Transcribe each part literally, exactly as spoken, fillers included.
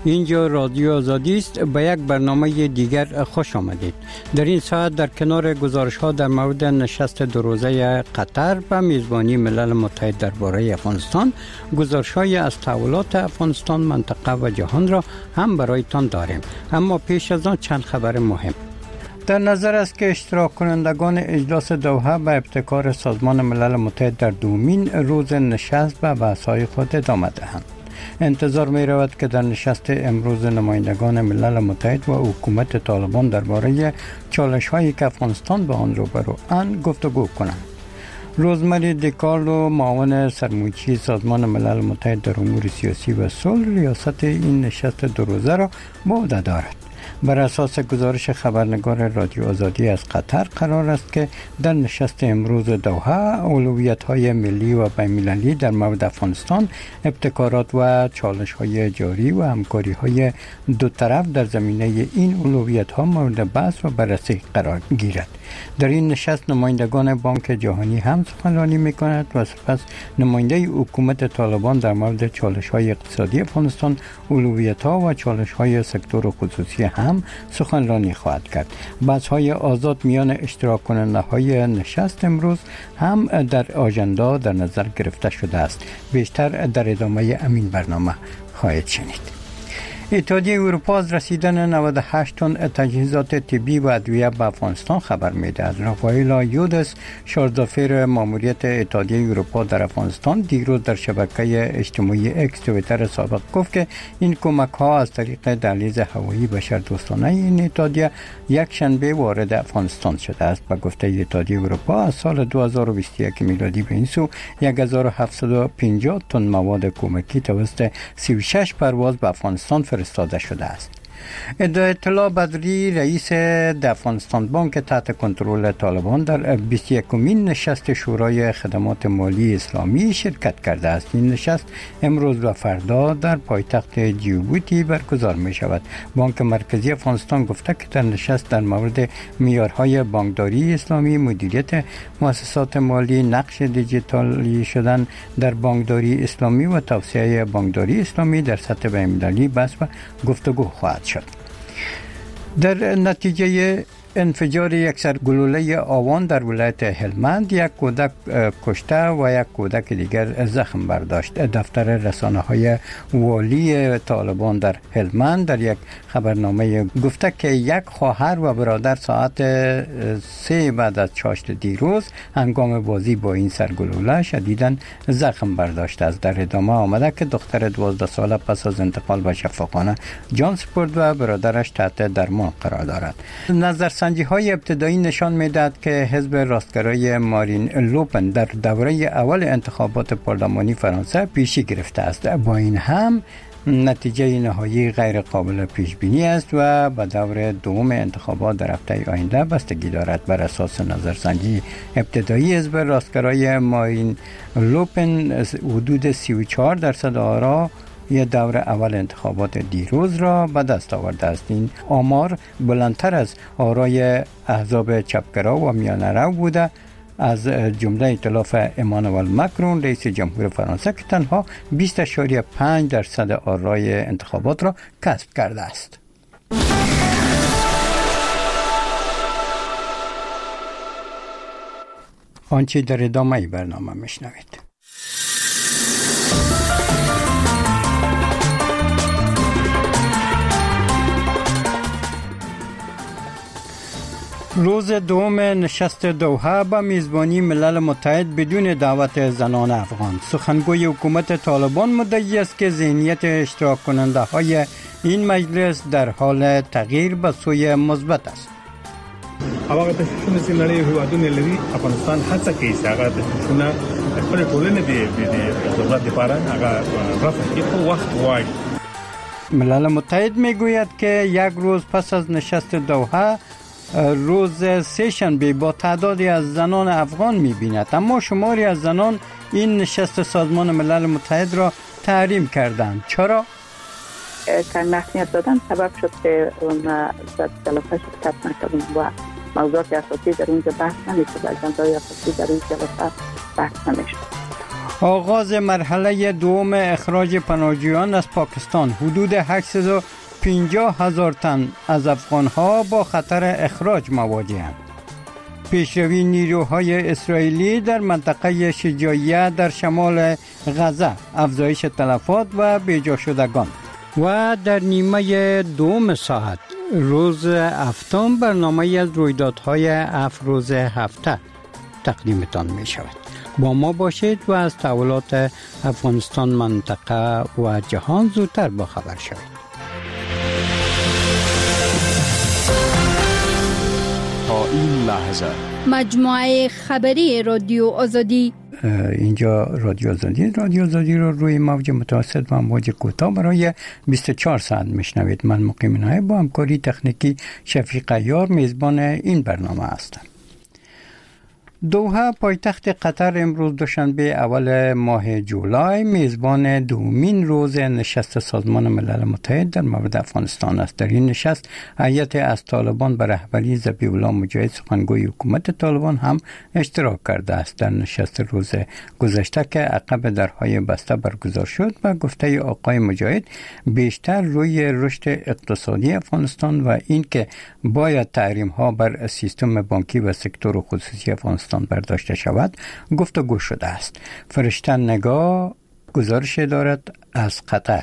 اینجا رادیو آزادی است. به یک برنامه دیگر خوش آمدید. در این ساعت در کنار گزارش ها در مورد نشست دو روزه قطر و میزبانی ملل متحد درباره افغانستان، گزارش های از تحولات افغانستان، منطقه و جهان را هم برایتان داریم. اما پیش از آن چند خبر مهم. در نظر است که اشتراک کنندگان اجلاس دوحه به ابتکار سازمان ملل متحد در دومین روز نشست و بحث‌های خود ادامه دهند. انتظار می رود که در نشست امروز نمایندگان ملل متحد و حکومت طالبان درباره چالش هایی که افغانستان به آن روبروند گفتگو کنند. روزمری دیکارلو، معاون سرموچی سازمان ملل متحد در امور سیاسی و صلح، ریاست این نشست دو روزه را به عهده دارد. بر اساس گزارش خبرنگار رادیو آزادی از قطر قرار است که در نشست امروز دوحه اولویت‌های ملی و بین‌المللی در مورد افغانستان، ابتکارات و چالش‌های جاری و همکاری‌های دو طرف در زمینه این اولویت‌ها مورد بحث و بررسی قرار گیرد. در این نشست نمایندگان بانک جهانی هم سخنرانی می‌کنند و سپس نماینده حکومت طالبان در مورد چالش‌های اقتصادی افغانستان، اولویت‌ها و چالش‌های سکتور خصوصی هم سخنرانی خواهد کرد. بحث‌های آزاد میان اشتراک کننده‌های نشست امروز هم در آژاندا در نظر گرفته شده است. بیشتر در ادامه همین برنامه خواهید شنید. اتحادیه اروپا از رسیدن نود و هشت تن تجهیزات طبی و ادویه به افغانستان خبر می‌دهد. رافائلا یودس، شاردافیر ماموریت اتحادیه اروپا در افغانستان، دیروز در شبکه اجتماعی اکس توییتر سابق گفت که این کمک‌ها از طریق دهلیز هوایی بشردوستانه این اتحادیه یک شنبه وارد افغانستان شده است. به گفته اتحادیه اروپا از سال دو هزار و بیست و یک میلادی به این سو هزار و هفتصد و پنجاه تن مواد کمکی توسط سی و شش پرواز به افغانستان فرستاده شده است. اطلاع بدری، رئیس افغانستان بانک تحت کنترل طالبان، در بیست و یکمین نشست شورای خدمات مالی اسلامی شرکت کرده است. این نشست امروز و فردا در پایتخت جیبوتی برگزار می شود. بانک مرکزی افغانستان گفته که در نشست در مورد معیارهای بانکداری اسلامی، مدیریت مؤسسات مالی، نقش دیجیتالی شدن در بانکداری اسلامی و توسعه بانکداری اسلامی در سطح بین‌المللی بحث و گفتگو خواهد شد. در نتیجه انفجار یک سرگلوله آوان در ولایت هلمند، یک کودک کشته و یک کودک دیگر زخم برداشت. دفتر رسانه‌های والی طالبان در هلمند در یک خبرنامه گفته که یک خواهر و برادر ساعت سه بعد از چاشت دیروز هنگام بازی با این سرگلوله شدیداً زخم برداشته است. در ادامه آمده که دختر دوازده ساله پس از انتقال به شفاخانه جان سپرد و برادرش تحت درمان قرار دارد. نظر سنجی های ابتدایی نشان می‌دهد که حزب راستگرای مارین لوپن در دوره اول انتخابات پارلمانی فرانسه پیشی گرفته است. با این هم نتیجه نهایی غیر قابل پیش بینی است و به دور دوم انتخابات در هفته آینده بستگی دارد. بر اساس نظرسنجی ابتدایی حزب راستگرای مارین لوپن حدود سی و چهار درصد آرا یه دور اول انتخابات دیروز را به دست آورده است. این آمار بلندتر از آرای احزاب چپگرا و میانه رو بوده، از جمله ائتلاف امانوئل مکرون رئیس جمهور فرانسه که تنها بیست اشاریه پنج درصد آرای انتخابات را کسب کرده است. آنچه در ادامه برنامه میشنوید. روز دوم نشست دوحه با میزبانی ملل متحد بدون دعوت زنان افغان. سخنگوی حکومت طالبان مدعی است که ذهنیت اشتراک کننده های این مجلس در حال تغییر به سوی مثبت است. هغه تشویشونه چې نړۍ هیوادونه لري، افغانستان هڅه کوي چې هغه تشویشونه خپل ټولنې د دولت لپاره هغه رفع کړي، خو وخت غواړي. ملل متحد میگوید که یک روز پس از نشست دوحه روز سه شنبه با تعدادی از زنان افغان می‌بیند، اما شماری از زنان این نشست سازمان ملل متحد را تحریم کردند. چرا؟ کم اهمیت دادن سبب شد که اون در جلسه شرکت نکردیم و موضوعات اساسی در اونجا بحث نمی‌شد، اجنده‌های اساسی در این جلسه بحث نمی‌شد. آغاز مرحله دوم اخراج پناهجویان از پاکستان. حدود هشتصد و پنجاه هزار تن از افغانها با خطر اخراج مواجهند. پیشروی نیروهای اسرائیلی در منطقه شجاعیه در شمال غزه، افزایش تلفات و بیجا شدگان. و در نیمه دوم ساعت روز هفتم برنامه از رویدادهای افروز هفته تقدیمتان می شود. با ما باشید و از تحولات افغانستان، منطقه و جهان زودتر با خبر شوید. تا این لحظه مجموعه خبری رادیو آزادی، اینجا رادیو آزادی رادیو آزادی رو روی موج متوسط و موج کوتاه برای بیست و چهار ساعت میشنوید. من مقیم نایب با همکاری تکنیکی شفیق عیار میزبان این برنامه هستم. دوحه پایتخت قطر امروز دوشنبه اول ماه جولای میزبان دومین روز نشست سازمان ملل متحد در مورد افغانستان است. در این نشست هیئت از طالبان به رهبری ذبیح الله مجاهد سخنگوی حکومت طالبان هم اشتراک کرده است. در نشست روز گذشته که عقب درهای بسته برگزار شد و گفته آقای مجاهد بیشتر روی رشد اقتصادی افغانستان و اینکه باید تحریم ها بر سیستم بانکی و سکتور خصوصی افغانستان برداشته شود گفتگو شده است. فرشته نگاه گزارش دارد از قطر.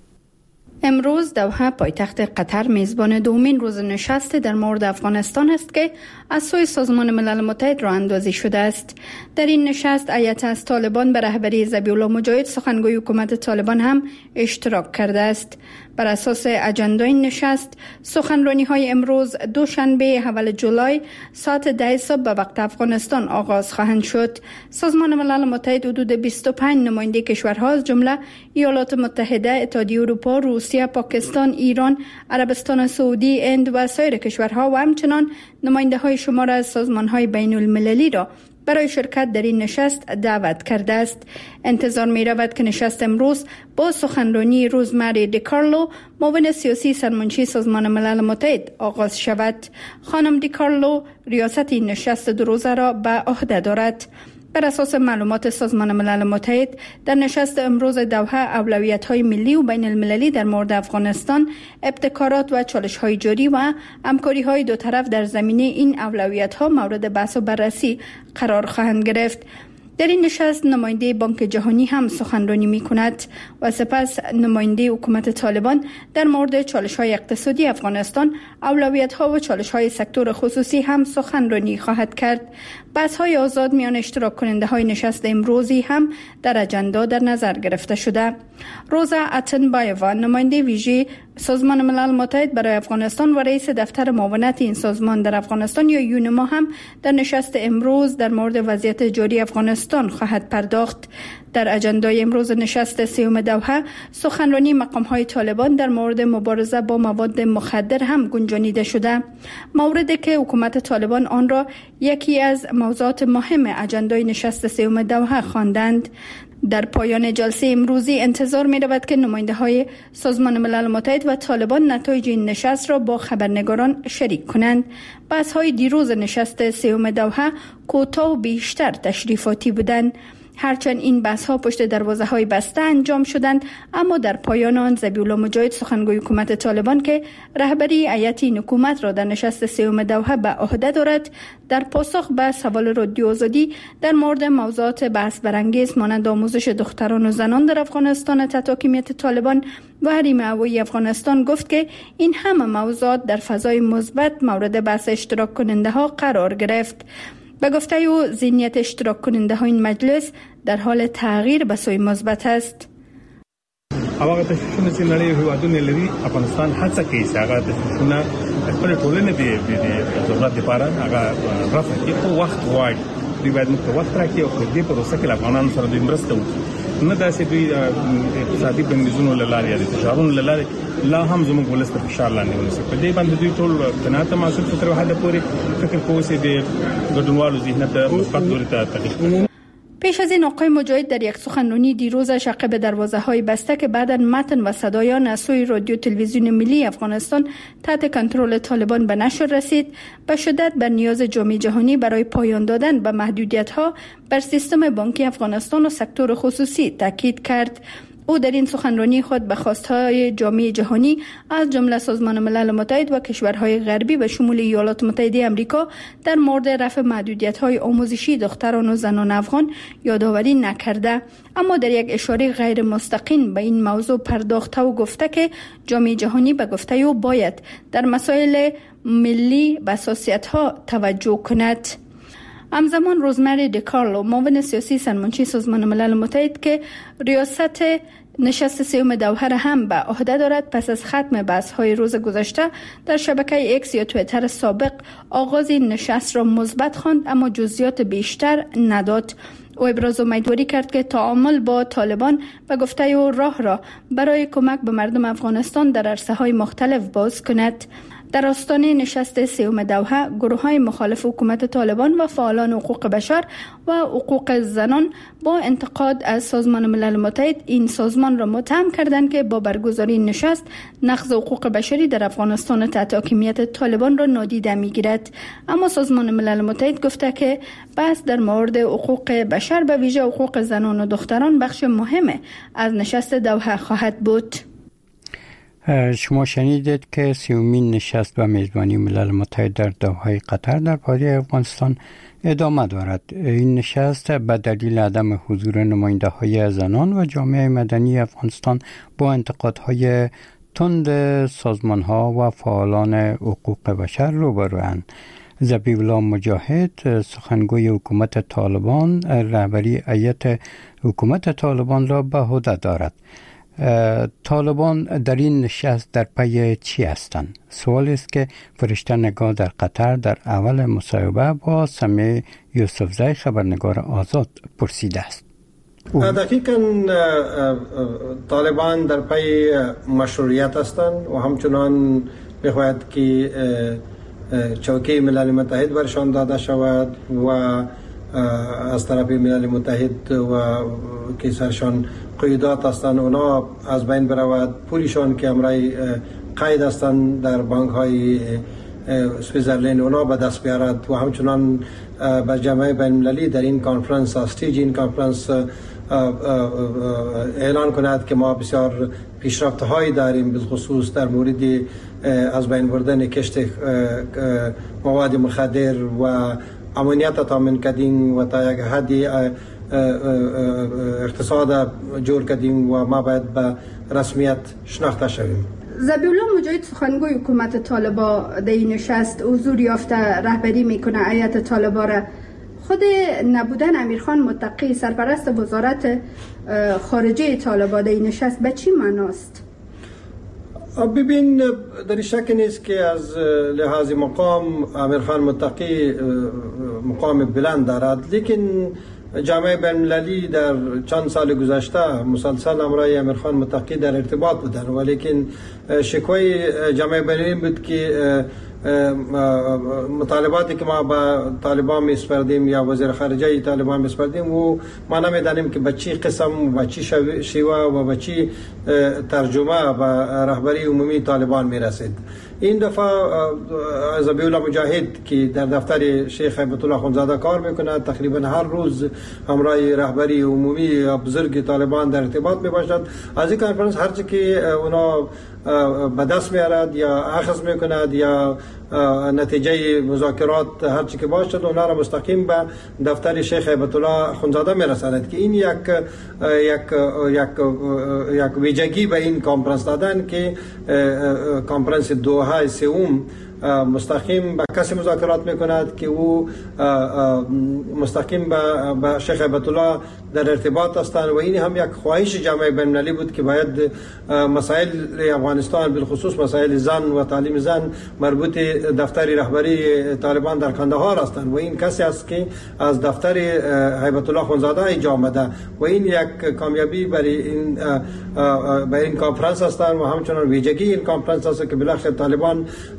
امروز دوحه پایتخت قطر میزبان دومین روز نشست در مورد افغانستان است که از سوی سازمان ملل متحد راه اندازی شده است. در این نشست هیئت از طالبان به رهبری ذبیح الله مجاهد سخنگوی حکومت طالبان هم اشتراک کرده است. بر اساس اجندای نشست، سخنرانی‌های امروز دوشنبه اول جولای ساعت ده صبح به وقت افغانستان آغاز خواهند شد. سازمان ملل متحد حدود بیست و پنج نماینده کشورها از جمله ایالات متحده، اتحادیه اروپا، روسیه، پاکستان، ایران، عربستان سعودی، هند و سایر کشورها و همچنان نماینده‌های شمار از سازمان‌های بین‌المللی را برای شرکت در این نشست دعوت کرده است. انتظار می رود که نشست امروز با سخنرانی روزمری دیکارلو، معاون سیاسی سرمنشی سازمان ملل متحد آغاز شود. خانم دیکارلو ریاست این نشست دو روزه را به عهده دارد. بر اساس معلومات سازمان ملل متحد، در نشست امروز دوحه اولویت‌های ملی و بین المللی در مورد افغانستان، ابتکارات و چالش‌های جاری و همکاری‌های دو طرف در زمینه این اولویت‌ها مورد بحث و بررسی قرار خواهند گرفت. در این نشست نماینده بانک جهانی هم سخنرانی می کند و سپس نماینده حکومت طالبان در مورد چالش‌های اقتصادی افغانستان، اولویت‌ها و چالش‌های سکتور خصوصی هم سخنرانی خواهد کرد. بحث‌های آزاد میان اشتراک کننده‌های نشست امروزی هم در اجندا در نظر گرفته شده. روزا اتنبایووا، نماینده ویژه سازمان ملل متحد برای افغانستان و رئیس دفتر معاونت این سازمان در افغانستان یا یونما هم در نشست امروز در مورد وضعیت جاری افغانستان خواهد پرداخت. در اجندای امروز نشست سیوم دوحه، سخنرانی مقام‌های طالبان در مورد مبارزه با مواد مخدر هم گنجانیده شده. موردی که حکومت طالبان آن را یکی از موضوعات مهم اجندای نشست سیوم دوحه خواندند. در پایان جلسه امروزی انتظار می رود که نماینده های سازمان ملل متحد و طالبان نتایج این نشست را با خبرنگاران شریک کنند. بحث های دیروز نشست سیوم دوحه کوتاه و بیشتر تشریفاتی بودند. هرچند این بحث ها پشت دروازه های بسته انجام شدند، اما در پایان آن ذبیح الله مجاهد سخنگوی حکومت طالبان که رهبری هیئت این حکومت را در نشست سیوم دوحه به عهده دارد، در پاسخ به سوال رادیو آزادی در مورد موضوعات بحث برانگیز مانند آموزش دختران و زنان در افغانستان تحت حاکمیت طالبان و حریم هوایی افغانستان گفت که این همه موضوعات در فضای مثبت مورد بحث اشتراک کننده ها قرار گرفت. به گفته او ذهنیت اشتراک کننده ها این مجلس در حال تغییر به سوی مثبت است. هغه تشویشونه چې نړۍ هیوادونه لري افغانستان هڅه کوي چې هغه تشویشونه خپل ټولنې د ضرورت لپاره هغه رافع کړي په وخت غواړي. دوی باید موږ ته وخت راکړي او په دې پروسه کې افغانانو سره دوی مرسته وکړي، نه داسې دوی اقتصادي بندیزونو له لارې یا د فشارونو له لارې لا هم زموږ ولس ته فشار لاندې ونیسي. په دې باندې دوی ټول قناعت محسوس تر حده پورې فکر کوي چې د ګډونوالو ذهنیت مثبت لوري ته تغیر. پیش از این آقای مجاهد در یک سخنرانی دیروزش عقب دروازه های بسته که بعداً متن و صدایان از سوی رادیو تلویزیون ملی افغانستان تحت کنترل طالبان به نشر رسید، به شدت بر نیاز جامعه جهانی برای پایان دادن به محدودیت ها بر سیستم بانکی افغانستان و سکتور خصوصی تاکید کرد. او در این سخنرانی خود به خواستهای جامعه جهانی از جمله سازمان ملل متحد و کشورهای غربی به شمول ایالات متحده آمریکا در مورد رفع محدودیت‌های آموزشی دختران و زنان افغان یادآوری نکرده، اما در یک اشاره غیر مستقیم به این موضوع پرداخته و گفته که جامعه جهانی به گفته او باید در مسائل ملی به حساسیت‌ها توجه کند. همزمان روزمری دیکارلو، معاون سیاسی سرمنشی سازمان ملل متحد که ریاست نشست سیوم دوحه را هم به عهده دارد، پس از ختم بحث‌های روز گذشته در شبکه ایکس یا توییتر سابق آغاز این نشست را مثبت خواند، اما جزئیات بیشتر نداد. او ابراز امیدواری کرد که تعامل با طالبان به گفته او راه را برای کمک به مردم افغانستان در عرصه‌های مختلف باز کند. در آستانه نشست سیوم دوحه، گروه‌های مخالف حکومت طالبان و فعالان حقوق بشر و حقوق زنان با انتقاد از سازمان ملل متحد این سازمان را متهم کردند که با برگزاری نشست نقض حقوق بشری در افغانستان تحت حاکمیت طالبان را نادیده می‌گیرد. اما سازمان ملل متحد گفته که بحث در مورد حقوق بشر به ویژه حقوق زنان و دختران بخش مهم از نشست دوحه خواهد بود. شما شنیدید که سیومین نشست به میزبانی ملل متحد در دوحه قطر در پایتخت افغانستان ادامه دارد. این نشست به دلیل عدم حضور نماینده های زنان و جامعه مدنی افغانستان با انتقادهای تند سازمان ها و فعالان حقوق بشر روبروند. ذبیح‌الله مجاهد، سخنگوی حکومت طالبان، رهبری هیئت حکومت طالبان را به عهده دارد. طالبان در این نشست در پی چی هستند؟ سوال است که فرشته نگاه در قطر در اول مصاحبه با سمیع یوسفزی خبرنگار آزاد پرسیده است. دقیقاً طالبان در پی مشروعیت هستند و همچنان می‌خواهد که چوکه ملل متحد برشان داده شود و از طرف ملل متحد و که سرشان قیودات هستند اونا از بین برود، پولیشان که امرای قید هستند در بانک های سویزرلند اونا به دست بیارد و همچنان به جامعه بین المللی در این کانفرنس استیج این کانفرنس اعلان کند که ما بسیار پیشرفت هایی داریم، بالخصوص در مورد از بین بردن کشت مواد مخدر و امنیت تامین کردیم و تا یک حدی اقتصاد جور کردیم و ما باید به رسمیت شناخته شویم. ذبیح‌الله مجاهد، سخنگوی حکومت طالبان، در این نشست حضور یافته، رهبری میکنه هیئت طالبان را. خود نبودن امیرخان متقی سرپرست وزارت خارجه طالبان در این نشست به چی معناست؟ ببین، در شک نیست که از لحاظ مقام امیرخان متقی مقام بلند دارد، لیکن جامعه بین المللی در چند سال گذشته مسلسل امرای امیرخان متقی در ارتباط بودن، ولیکن شکوای جامعه بین المللی بود که مطالباتی که ما با طالبان میسپردیم یا وزیر خارجه طالبان میسپردیم و ما نمیدانیم که به چی قسم و به چی شیوه و به چی ترجمه به رهبری عمومی طالبان میرسید. این دفعه ذبیح‌الله مجاهد که در دفتر شیخ هیبت الله اخوندزاده کار میکنه، تقریبا هر روز همراه رهبری عمومی بزرگ طالبان در ارتباط میباشد. از این کانفرنس هرچی که اونا به دست میارد یا اخذ میکند یا نتیجه مذاکرات هرچی که باشد اونا را مستقیم به دفتر شیخ هیبت الله اخوندزاده میرساند که این یک یک یک یک ویژگی به این کانفرنس دادن که کانفرنس دوحه سوم مستقیم با کسی مذاکرات میکند که او مستقیم با شیخ هیبت الله در ارتباط هستند و این هم یک خواهش جامعه بین المللی بود که باید مسائل افغانستان بالخصوص مسائل زن و تعلیم زن مربوط دفتر رهبری طالبان در کندهار هستند و این کسی است که از دفتر هیبت الله اخوندزاده اینجا آمده و این یک کامیابی برای این برای این کانفرنس هستند و همچنان ویژگی این کانفرنس است که بالاخره طالبان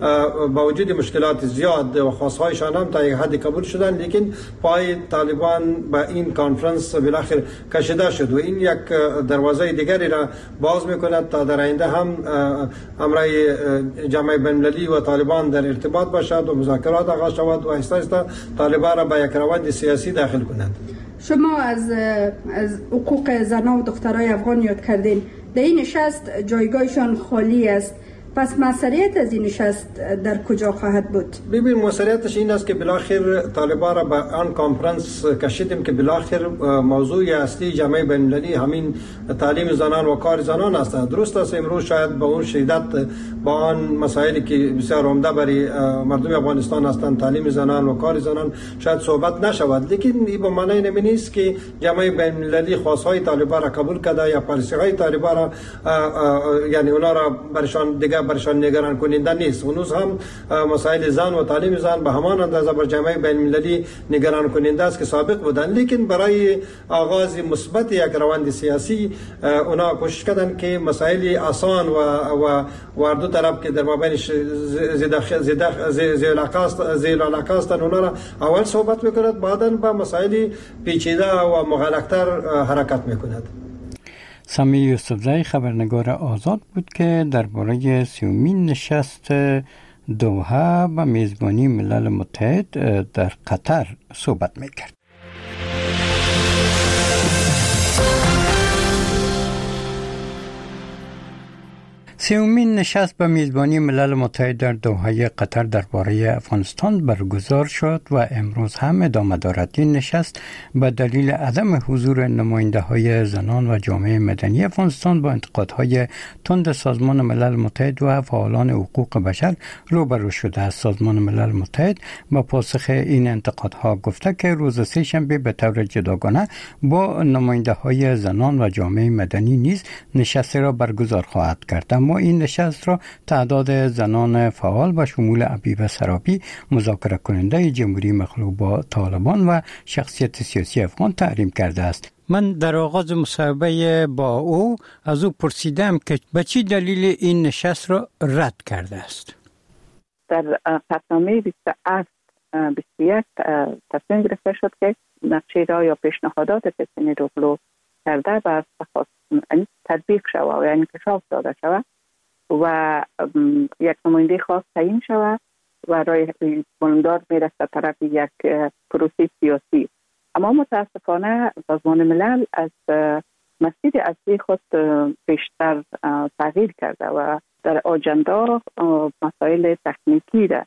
با وجود مشکلات زیاد و خواستهایشان هم تا یک حد قبول شدن، لیکن پای طالبان با این کانفرنس بالاخره کشیده شد و این یک دروازه دیگری را باز میکند تا در آینده هم امرای جامعه بین‌المللی و طالبان در ارتباط باشد و مذاکرات آغاز شود و آهسته آهسته طالبان را به یک روند سیاسی داخل کنند. شما از از حقوق زنان و دخترای افغان یاد کردین. در این نشست جایگاهشان خالی است. پس مسئولیت از این نشست در کجا خواهد بود؟ ببین مسئولیتش این است که بالاخره طالبان را به آن کانفرنس کشیدیم که بالاخره موضوع اصلی جامعه بین‌المللی همین تعلیم زنان و کار زنان است. درست است امروز شاید با اون شدت با آن مسائلی که بسیار عمده برای مردم افغانستان هستند، تعلیم زنان و کار زنان، شاید صحبت نشود، لیکن این به معنی نمی نیست که جامعه بین‌المللی خواستهای طالبان را قبول کرده یا پالیسی‌های طالبان را یعنی اونا را برشان دیگه برشان نگران کننده نیست. اونوز هم مسائل زن و تعلیم زن به همان اندازه بر جامعه بین‌المللی نگران کننده است که سابق بودند، لیکن برای آغاز مثبت یک روند سیاسی اونا کوشش کردند که مسائل آسان و و و دو طرف که در مابین زیاد زیاد زیاد علاقه است اونا را اول صحبت میکند، بعداً با مسائل پیچیده و مغلق‌تر حرکت میکند. سامی یوسفزئی خبرنگار آزاد بود که درباره سیومین نشست دوحه و میزبانی ملل متحد در قطر صحبت میکرد. سیومین نشست به میزبانی ملل متحد در دوحه قطر درباره افغانستان برگزار شد و امروز هم ادامه دارد. این نشست به دلیل عدم حضور نماینده های زنان و جامعه مدنی افغانستان با انتقادهای تند سازمان ملل متحد و فعالان حقوق بشر روبرو شده است. سازمان ملل متحد با پاسخ این انتقادها گفته که روز سه شنبه به طور جداگانه با نماینده های زنان و جامعه مدنی نیز نشست را برگزار خواهد کرد. ما این نشست را تعداد زنان فعال و شمول عبیبه سرابی مذاکره کننده جمهوری مخلوع با طالبان و شخصیت سیاسی افغان تحریم کرده است. من در آغاز مصاحبه با او از او پرسیدم که به چه دلیل این نشست را رد کرده است. در قطعنامه بیست و هفت بیست و یک تصمیم گرفته شد که نقشه را یا پیشنهادات پسین روغلو کرده و یعنی تطبیق شود، یعنی انکشاف داده شود و یک نماینده خاص تعیین شود و رای بلندار میرسه طرف یک پروسه سیاسی. اما متاسفانه سازمان ملل از مسیر اصلی خود بیشتر تغییر کرده و در آجندا مسائل تکنیکی را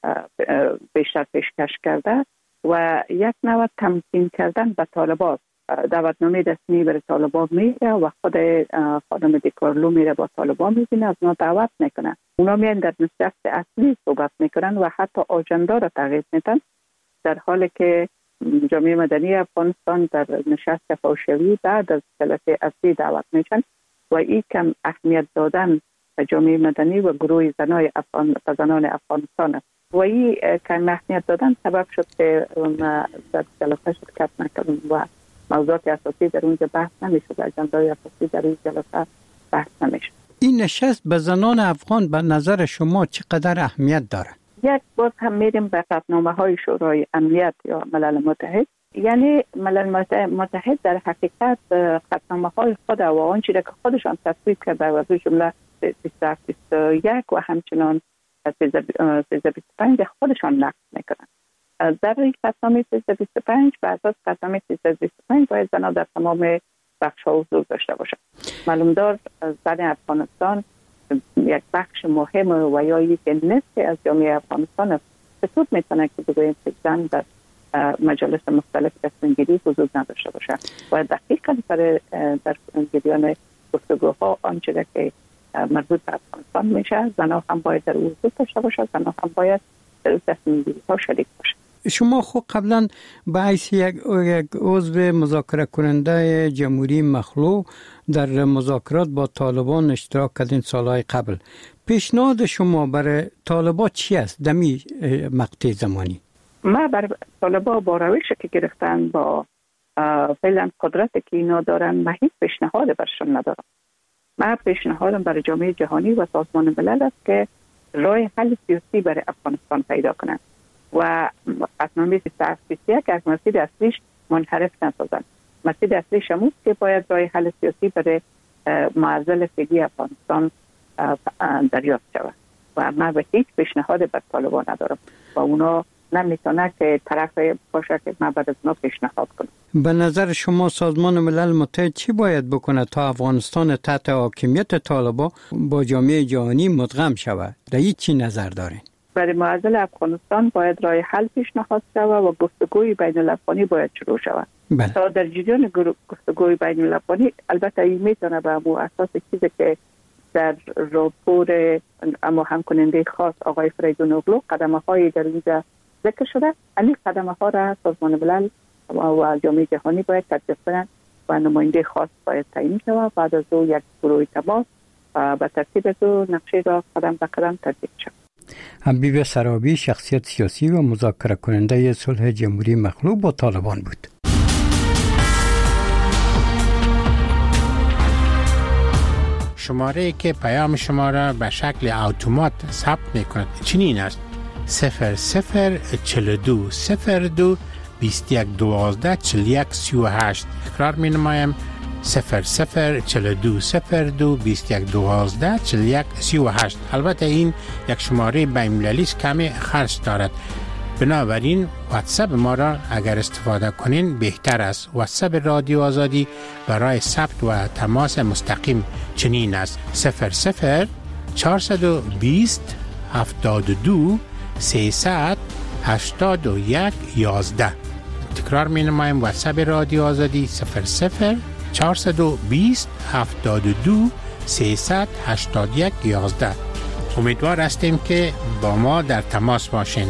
بیشتر پیشکش کرده و یک نوع تمکین کردن به طالبان. دعوتنامه رسمی برای طالبان میره و خود خانم دیکارلو میره با طالبان میبینه، از اونا دعوت میکنه، اونا میان در نشست اصلی صحبت میکنن و حتی آجندا را تغییر میدن، در حالی که جامعه مدنی افغانستان در نشست فوشوی بعد از جلسه اصلی دعوت میشن و این کم اهمیت دادن به جامعه مدنی و گروه زنای افغان و زنان افغانستان است و این کم اهمیت دادن سبب شد که در جلسه شرکت نکردن و موضوعات اساسی در اونجا بحث نمیشد، اجندای اساسی در این جلسه بحث نمیشد. این نشست به زنان افغان به نظر شما چقدر اهمیت داره؟ یک باز هم میریم به قطعنامه های شورای امنیت یا ملل متحد. یعنی ملل متحد در حقیقت قطعنامه های خود و آنچه که خودشان تصویب کرده و از جمله بیست و هفت بیست و یک و همچنان سیزده بیست و پنج خودشان نقض میکنند. در این قطعنامه سیزده بیست و پنج و اساس قطعنامه سیزده بیست و پنج باید زنان در تمام بخش‌ها حضور داشته باشند. معلومدار زن افغانستان یک بخش مهم و یا یک نصف از جامعه افغانستان است. چطور میتونه که بگوییم که زن در مجالس مختلف تصمیم‌گیری حضور نداشته باشد و دقیقاً در در جریان گفتگوها آنچه که مربوط به افغانستان میشه زنان هم باید در حضور داشته باشد، زنان هم باید در تصمیم‌گیری‌ها شریک باشد. شما خود قبلا به حیث یک عضو مذاکره کننده جمهوری مخلوع در مذاکرات با طالبان اشتراک کردین سالهای قبل. پیشنهاد شما برای طالبان چی است در این مقطع زمانی؟ ما برای طالبان با روشی که گرفتن با فعلا قدرتی که اینا دارن ما هیچ پیشنهاد برشون ندارم. ما پیشنهادم برای جامعه جهانی و سازمان ملل است که راه حل سیاسی برای افغانستان پیدا کنند و قطعنامه سیصد و هفتاد و یک از مسیر اصلیش منحرف نسازند. مسیر اصلیش هم است که باید راه حل سیاسی برای معضل فعلی افغانستان دریافت شود و من به هیچ پیشنهاد بر طالبان ندارم و اونا نمیتونه که طرف باشه که من بعد از اونا پیشنهاد کنم. به نظر شما سازمان ملل متحد چی باید بکنه تا افغانستان تحت حاکمیت طالبان با جامعه جهانی مدغم شود؟ در این چی نظر دارین؟ برای معضل افغانستان باید راه حل پیشنهاد شود و گفتگوی بین الافغانی باید شروع شود. بله. تا در جریان گفتگوی بین الافغانی البته این میتونه به مو اساس چیزی که در راپور اما هم کننده خاص آقای فریدون اوغلو قدمه های در اینجا ذکر شده، این قدمه ها را سازمان ملل و جامعه جهانی باید تطبیق کنند و نماینده خاص باید تعیین شود. بعد از او یک گروه تماس و به ترتیب از او نقشه را قدم به قدم تطبیق شود. حبیب سرابی شخصیت سیاسی و مذاکره کننده صلح جمهوری مخلوع با طالبان بود. شماره که پیام شما را به شکل اتومات ثبت می‌کند چنین است: صفر صفر چهل و دو صفر دو بیست و یک دوازده چهل و یک سی و هشت. تکرار می‌نمایم: صفر صفر چهل و دو صفر دو بیست و یک دوازده چهل و یک سی و هشت. البته این یک شماره بین‌المللی است، کمی خرج دارد، بنابراین واتساپ ما را اگر استفاده کنین بهتر است. واتساپ رادیو آزادی برای ثبت و تماس مستقیم چنین است: صفر صفر چهارصد و بیست هفتاد و دو سیصد هشتاد و یک یازده. تکرار می نمایم: واتساپ رادیو آزادی صفر صفر چهارصد و بیست هفتاد و دو سیصد هشتاد و یک یازده. امیدوار هستیم که با ما در تماس باشین.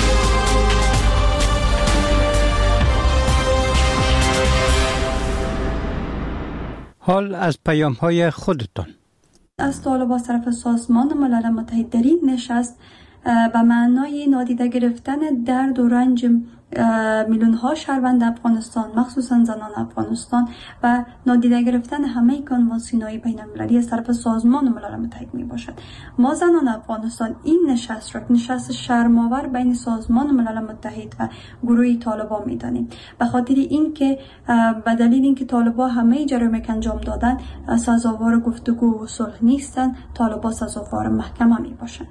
حال از پیام های خودتان. از طالب از طرف سازمان ملل متحد در این نشست به معنای نادیده گرفتن درد و رنج میلیون ها شهروند افغانستان، مخصوصا زنان افغانستان، و نادیده گرفتن همه کنوانسیون‌های بین المللی از طرف سازمان ملل متحد می باشد. ما زنان افغانستان این نشست را نشست شرم‌آور بین سازمان ملل متحد و گروه طالبان می دانیم، به خاطر اینکه به دلیل اینکه طالبان همه جرایم که انجام دادن سزاوار گفتگو و صلح نیستند، طالبان سزاوار محکمه می باشند.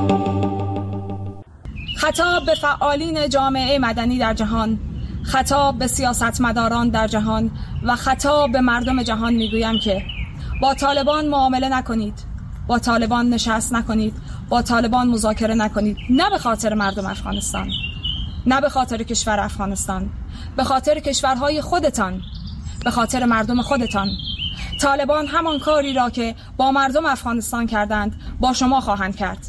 خطاب به فعالین جامعه مدنی در جهان، خطاب به سیاستمداران در جهان و خطاب به مردم جهان میگویم که با طالبان معامله نکنید، با طالبان نشست نکنید، با طالبان مذاکره نکنید، نه به خاطر مردم افغانستان، نه به خاطر کشور افغانستان، به خاطر کشورهای خودتان، به خاطر مردم خودتان. طالبان همان کاری را که با مردم افغانستان کردند با شما خواهند کرد.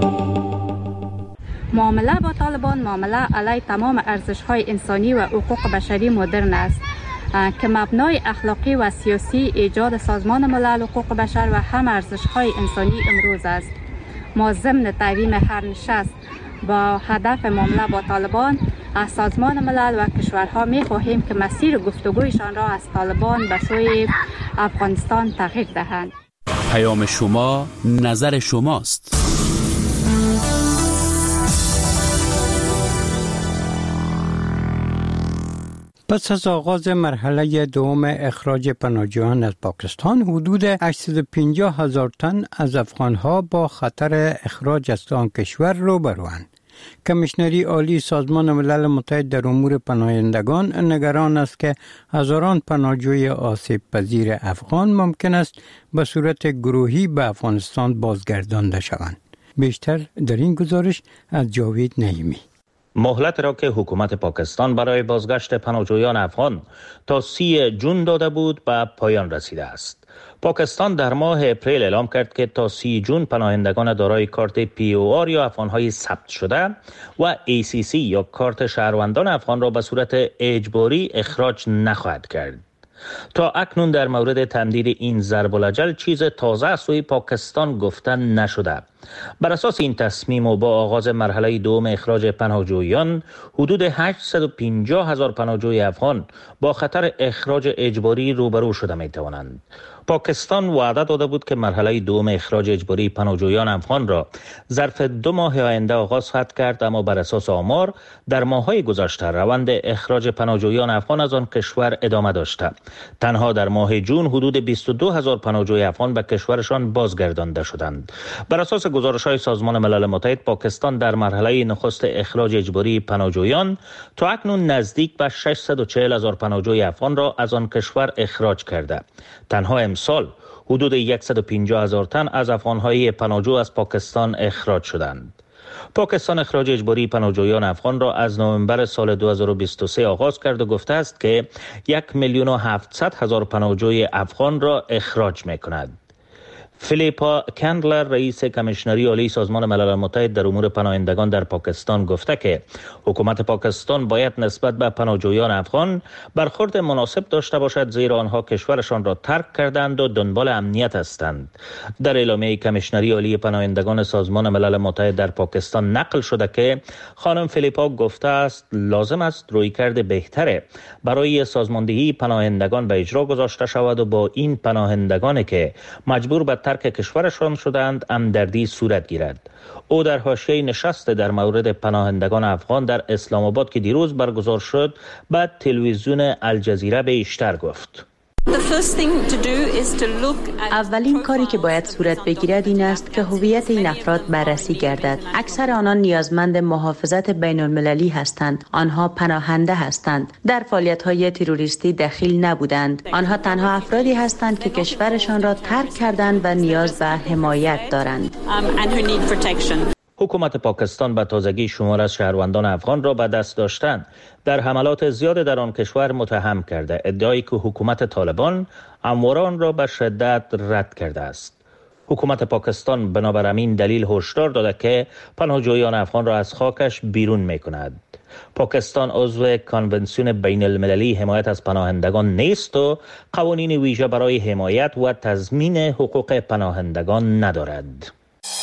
معامله با طالبان معامله علیه تمام ارزش‌های انسانی و حقوق بشری مدرن است که مبنای اخلاقی و سیاسی ایجاد سازمان ملل حقوق بشر و هم ارزش‌های انسانی امروز است. ما ضمن تعیین هر نشست با هدف معامله با طالبان از سازمان ملل و کشورها می‌خواهیم که مسیر گفتگویشان را از طالبان به سوی افغانستان تغییر دهند. پیام شما نظر شماست. پس از آغاز مرحله دوم اخراج پناهجویان از پاکستان، حدود هشتصد و پنجاه هزار تن از افغانها با خطر اخراج از آن کشور روبروند. کمیشنری عالی سازمان ملل متحد در امور پناهندگان نگران است که هزاران پناهجوی آسیب پذیر افغان ممکن است به صورت گروهی به افغانستان بازگردانده شوند. بیشتر در این گزارش از جاوید نعیمی. مهلت را که حکومت پاکستان برای بازگشت پناهجویان افغان تا سی جون داده بود به پایان رسیده است. پاکستان در ماه اپریل اعلام کرد که تا سی جون پناهندگان دارای کارت پی او آر یا افغان‌های ثبت شده و ای سی سی یا کارت شهروندان افغان را به صورت اجباری اخراج نخواهد کرد. تا اکنون در مورد تمدید این ضرب الاجل چیز تازه از سوی پاکستان گفته نشده. بر اساس این تصمیم و با آغاز مرحله دوم اخراج پناهجویان، حدود هشتصد و پنجاه هزار پناهجوی افغان با خطر اخراج اجباری روبرو شده می توانند. پاکستان وعده داده بود که مرحله دوم اخراج اجباری پناهجویان افغان را ظرف دو ماه آینده آغاز خواهد کرد، اما بر اساس آمار در ماه‌های گذشته روند اخراج پناهجویان افغان از آن کشور ادامه داشته. تنها در ماه جون حدود بیست و دو هزار پناهجوی افغان به کشورشان بازگردانده شدند. بر اساس گزارش‌های سازمان ملل متحد، پاکستان در مرحله نخست اخراج اجباری پناهجویان تا اکنون نزدیک به ششصد و چهل هزار پناهجوی افغان را از آن کشور اخراج کرده. تنها امسال حدود صد و پنجاه هزار تن از افغان‌های پناهجو از پاکستان اخراج شدند. پاکستان اخراج اجباری پناهجویان افغان را از نوامبر سال دو هزار و بیست و سه آغاز کرد و گفته است که یک میلیون و هفتصد هزار پناهجوی افغان را اخراج می‌کند. فیلیپا کندلر، رئیس کمیشنری عالی سازمان ملل متحد در امور پناهندگان در پاکستان، گفته که حکومت پاکستان باید نسبت به پناهجویان افغان برخورد مناسب داشته باشد، زیرا آنها کشورشان را ترک کردند و دنبال امنیت هستند. در اعلامیه کمیشنری عالی پناهندگان سازمان ملل متحد در پاکستان نقل شده که خانم فیلیپا گفته است لازم است رویکرد بهتره برای سازماندهی پناهندگان به اجرا گذاشته شود و با این پناهندگانی که مجبور به ترک کشورشان شدند همدردی صورت گیرد. او در حاشیه نشست در مورد پناهندگان افغان در اسلام آباد که دیروز برگزار شد به تلویزیون الجزیره بیشتر گفت. اولین کاری که باید صورت بگیرد این است که هویت این افراد بررسی گردد. اکثر آنان نیازمند محافظت بین المللی هستند. آنها پناهنده هستند. در فعالیت‌های تروریستی دخیل نبودند. آنها تنها افرادی هستند که کشورشان را ترک کردند و نیاز به حمایت دارند. حکومت پاکستان به تازگی شمار از شهروندان افغان را به دست داشتن در حملات زیاد در آن کشور متهم کرده، ادعایی که حکومت طالبان امواران را به شدت رد کرده است. حکومت پاکستان بنابر همین دلیل هشدار داده که پناهجویان افغان را از خاکش بیرون می‌کند. پاکستان عضو کنونسیون بین المللی حمایت از پناهندگان نیست و قوانین ویژه برای حمایت و تضمین حقوق پناهندگان ندارد.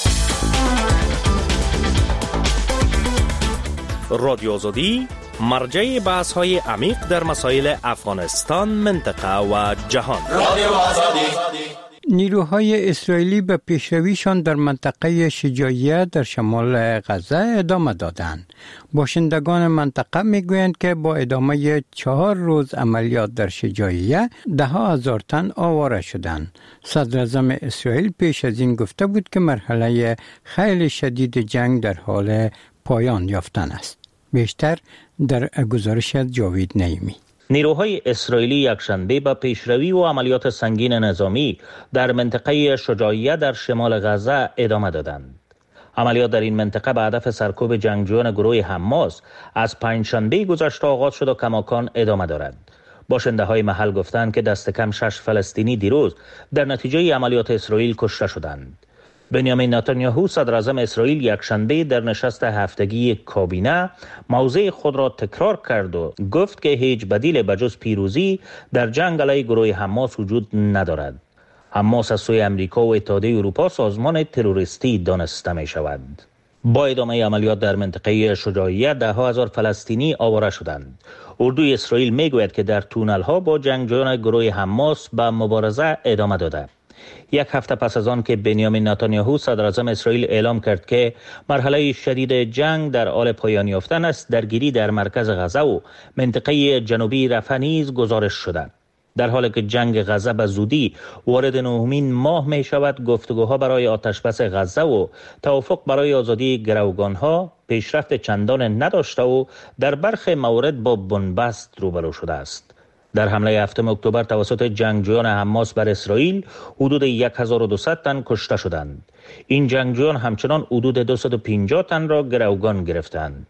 رادیو آزادی مرجع بحث های عمیق در مسائل افغانستان، منطقه و جهان. رادیو آزادی. نیروهای اسرائیلی به پیشرویشان در منطقه شجاعیه در شمال غزه ادامه دادند. باشندگان منطقه میگویند که با ادامه چهار روز عملیات در شجاعیه ده ها هزار تن آواره شدند. صدر اعظم اسرائیل پیش از این گفته بود که مرحله خیلی شدید جنگ در حال پایان یافتن است. بیشتر در گزارش جاوید نعیمی. نیروهای اسرائیلی یکشنبه به پیشروی و عملیات سنگین نظامی در منطقه شجاعیه در شمال غزه ادامه دادند. عملیات در این منطقه به هدف سرکوب جنگجویان گروه حماس از پنجشنبه گذشته آغاز شد و کماکان ادامه دارد. باشنده های محل گفتند که دست کم شش فلسطینی دیروز در نتیجه عملیات اسرائیل کشته شدند. بنیامین نتانیاهو صدر اعظم اسرائیل یکشنبه در نشست هفتگی کابینه موضع خود را تکرار کرد و گفت که هیچ بدیل بجز پیروزی در جنگ علیه گروه حماس وجود ندارد. حماس از سوی امریکا و اتحادیه اروپا سازمان تروریستی دانسته می شود. با ادامه عملیات در منطقه شجاعیه ده ها هزار فلسطینی آواره شدند. اردوی اسرائیل می گوید که در تونل ها با جنگجویان گروه حماس به مبارزه ادامه داده. یک هفته پس از آن که بنیامین نتانیاهو صدر اعظم اسرائیل اعلام کرد که مرحله شدید جنگ در حال پایان یافتن است، درگیری در مرکز غزه و منطقه جنوبی رفح نیز گزارش شده. در حالی که جنگ غزه به زودی وارد نهمین ماه می شود، گفتگوها برای آتشبس غزه و توافق برای آزادی گروگانها پیشرفت چندان نداشته و در برخی موارد با بنبست روبرو شده است. در حمله هفتم اکتبر توسط جنگجویان حماس بر اسرائیل حدود هزار و دویست تن کشته شدند. این جنگجویان همچنان حدود دویست و پنجاه تن را گروگان گرفتند.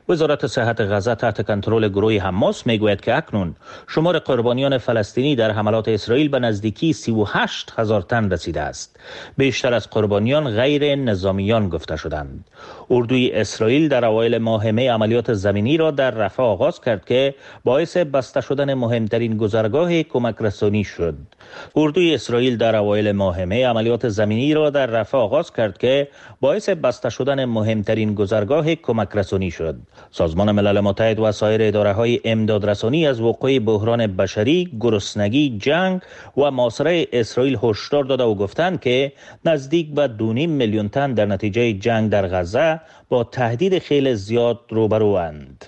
وزارت صحت غزه تحت کنترل گروه حماس میگوید که اکنون شمار قربانیان فلسطینی در حملات اسرائیل به نزدیکی سی و هشت هزار تن رسیده است. بیشتر از قربانیان غیر نظامیان گفته شدند. اردوی اسرائیل در اوایل ماه می عملیات زمینی را در رفح آغاز کرد که باعث بسته شدن مهمترین گذرگاه کمک رسانی شد. اردوی اسرائیل در اوایل ماه می عملیات زمینی را در رفح آغاز کرد که باعث بسته شدن مهمترین گذرگاه کمک رسانی شد. سازمان ملل متحد و سایر اداره‌های امدادرسانی از وقوع بحران بشری، گرسنگی، جنگ و محاصره اسرائیل هشدار داده و گفتند که نزدیک به دو و نیم میلیون تن در نتیجه جنگ در غزه با تهدید خیلی زیاد روبروند.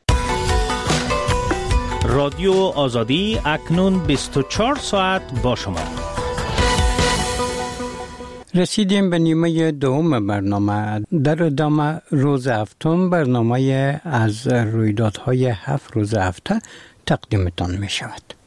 رادیو آزادی اکنون بیست و چهار ساعت با شما. رسیدیم به نیمه دوم برنامه. در ادامه روز هفتم برنامه از رویدادهای هفت روز هفته تقدیمتان می شود.